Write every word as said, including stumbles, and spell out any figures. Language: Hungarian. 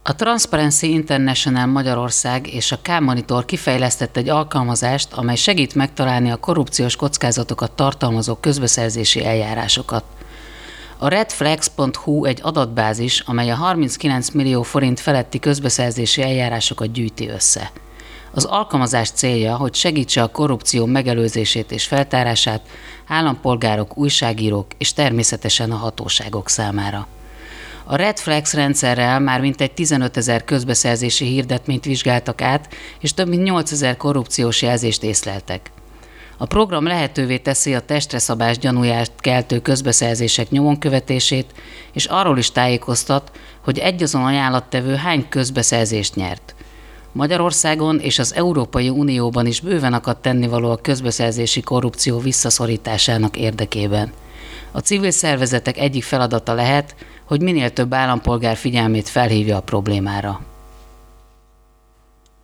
A Transparency International Magyarország és a K-Monitor kifejlesztett egy alkalmazást, amely segít megtalálni a korrupciós kockázatokat tartalmazó közbeszerzési eljárásokat. A redflags pont hu egy adatbázis, amely a harminckilenc millió forint feletti közbeszerzési eljárásokat gyűjti össze. Az alkalmazás célja, hogy segítse a korrupció megelőzését és feltárását állampolgárok, újságírók és természetesen a hatóságok számára. A Redflags rendszerrel már mintegy tizenötezer közbeszerzési hirdetményt vizsgáltak át, és több mint nyolcezer korrupciós jelzést észleltek. A program lehetővé teszi a testre szabás gyanúját keltő közbeszerzések nyomon követését, és arról is tájékoztat, hogy egyazon ajánlattevő hány közbeszerzést nyert. Magyarországon és az Európai Unióban is bőven akadt tennivaló a közbeszerzési korrupció visszaszorításának érdekében. A civil szervezetek egyik feladata lehet, hogy minél több állampolgár figyelmét felhívja a problémára.